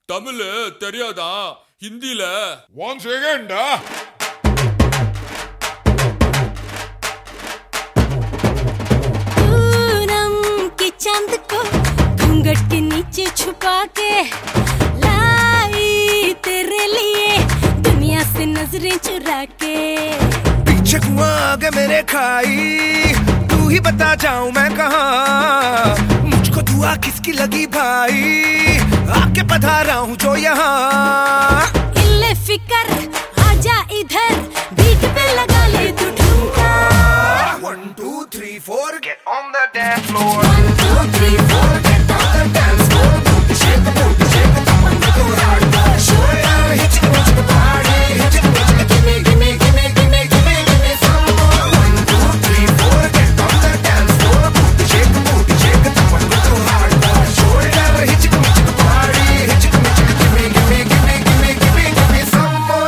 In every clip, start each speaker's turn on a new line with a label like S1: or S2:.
S1: தமிழ் தெரியாதா? ஹிந்தில
S2: ஒன் செகண்டா.
S3: पूनम की चांद को घूंघट के नीचे छुपा के लाई तेरे लिए दुनिया से नजरें चुरा के।
S4: पीछे कुआं आगे मेरे खाई, तू ही बता जाऊं मैं कहाँ। मुझको दुआ किसकी लगी भाई, आके पधारा हूँ जो यहाँ।
S3: इल्ले फिकर आजा इधर, बीट पे लगा ले तू ठुमका।
S4: 1 2 3 4 get on the dance floor.
S3: 1 2 3 4 get on the dance floor.
S4: Shake the booty, shake the top and go hard. Shoulder hit the body, hit the booty. Give me, give me, give me, give me, give me, give me some more. 1 2 3 4 get on the dance floor. Shake the booty, shake the top and go hard. Shoulder hit the body, hit the booty. Give me, give me, give me, give me, give me, give me some more.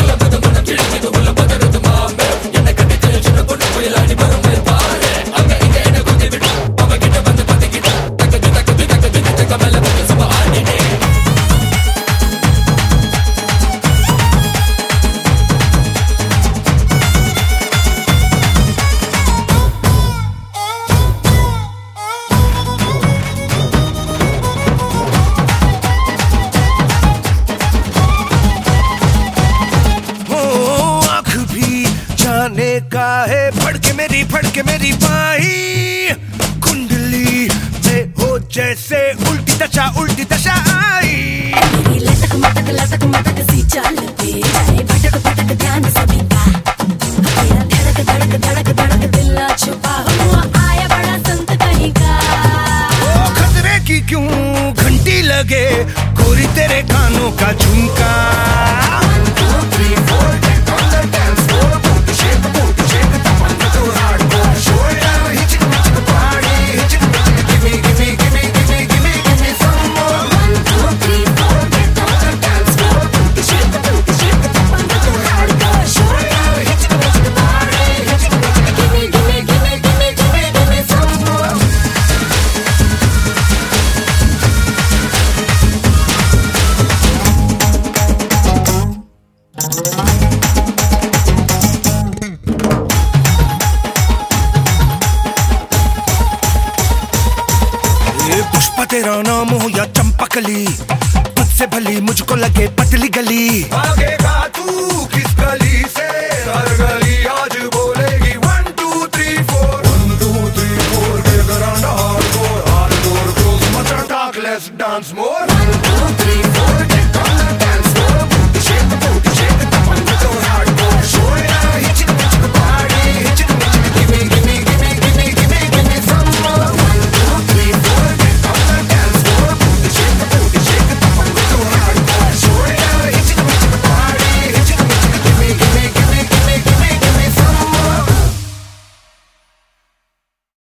S4: का है फड़के मेरी बाही, कुंडली में हो जैसे उल्टी दशा आई।
S3: लटक मटक सी चाल पे भटक भटक ध्यान सभी का। तेरा धड़क दिल छुपा हुआ आया बड़ा संत कहीं का।
S4: ओ खतरे की क्यों घंटी लगे गोरी तेरे कानों का झुमका। 1 2 3 4 get on the dance floor. Shake the booty, shake the top and go hard. Shoulder hit the body, hit the booty. Give me, give me, give me, give me, give me, give me some more.
S3: 1 2 3 4 get on the dance floor.
S4: Shake the booty, shake the top and go hard. Shoulder hit the body, hit the booty. Give me, give me, give me, give me, give me, give me some more. Pushpa तेरा नाम हो या चंपकली, तुझसे भली मुझको लगे पतली गली।